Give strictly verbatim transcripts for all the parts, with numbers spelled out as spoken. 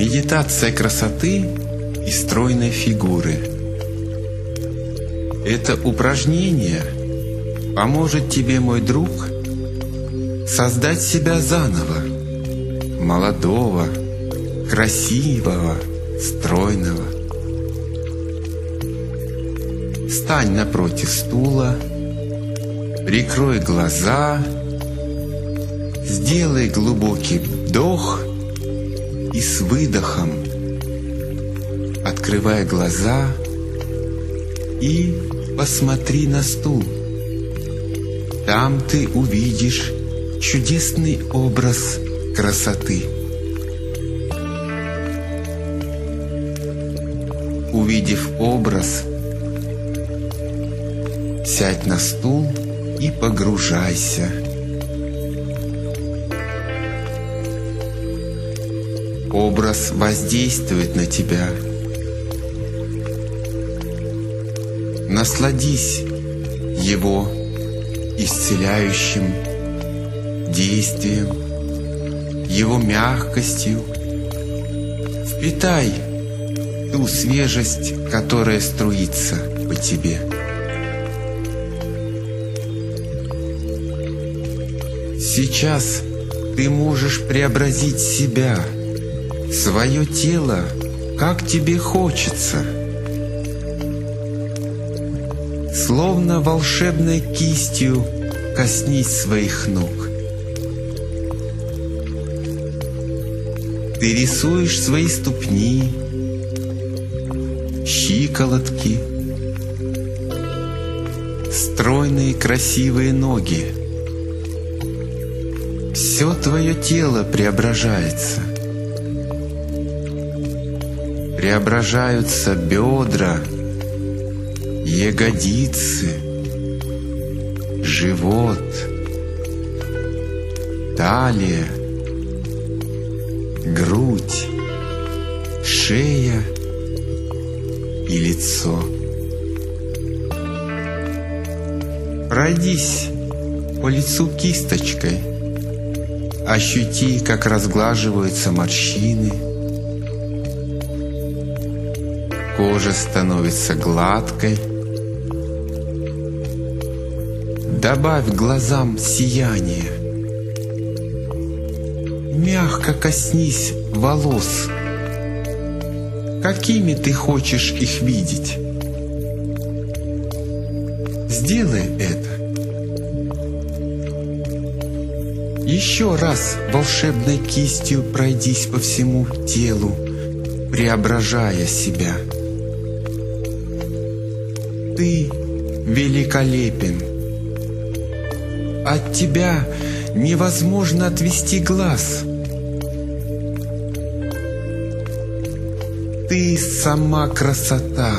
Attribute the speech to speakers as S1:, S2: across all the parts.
S1: Медитация красоты и стройной фигуры. Это упражнение поможет тебе, мой друг, создать себя заново, молодого, красивого, стройного. Встань напротив стула, прикрой глаза, сделай глубокий вдох и с выдохом открывай глаза и посмотри на стул. Там ты увидишь чудесный образ красоты. Увидев образ, сядь на стул и погружайся. Образ воздействует на тебя. Насладись его исцеляющим действием, его мягкостью. Впитай ту свежесть, которая струится по тебе. Сейчас ты можешь преобразить себя, свое тело, как тебе хочется. Словно волшебной кистью коснись своих ног. Ты рисуешь свои ступни, щиколотки, стройные красивые ноги. Все твое тело преображается. Преображаются бедра, ягодицы, живот, талия, грудь, шея и лицо. Пройдись по лицу кисточкой, ощути, как разглаживаются морщины. Кожа становится гладкой. Добавь глазам сияние. Мягко коснись волос. Какими ты хочешь их видеть? Сделай это. Еще раз волшебной кистью пройдись по всему телу, преображая себя. Ты великолепен. От тебя невозможно отвести глаз. Ты сама красота,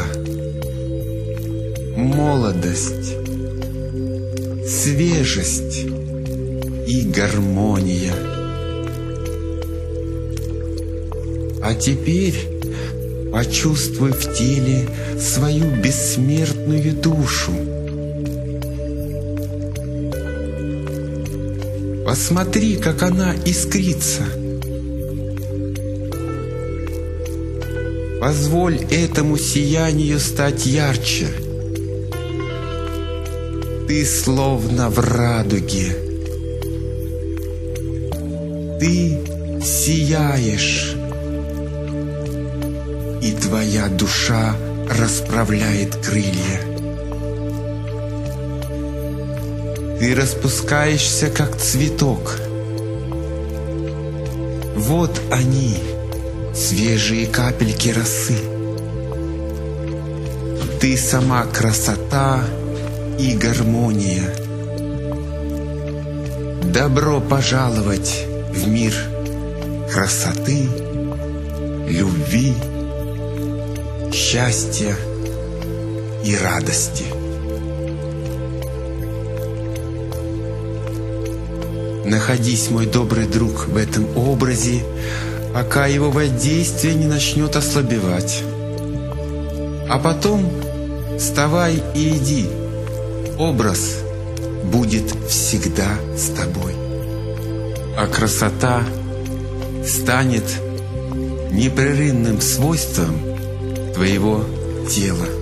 S1: молодость, свежесть и гармония. А теперь почувствуй в теле свою бессмертную душу. Посмотри, как она искрится. Позволь этому сиянию стать ярче. Ты словно в радуге. Ты сияешь. И твоя душа расправляет крылья. Ты распускаешься, как цветок. Вот они, свежие капельки росы. Ты сама красота и гармония. Добро пожаловать в мир красоты, любви, счастья и радости. Находись, мой добрый друг, в этом образе, пока его воздействие не начнет ослабевать. А потом вставай и иди. Образ будет всегда с тобой. А красота станет непрерывным свойствам твоего тела.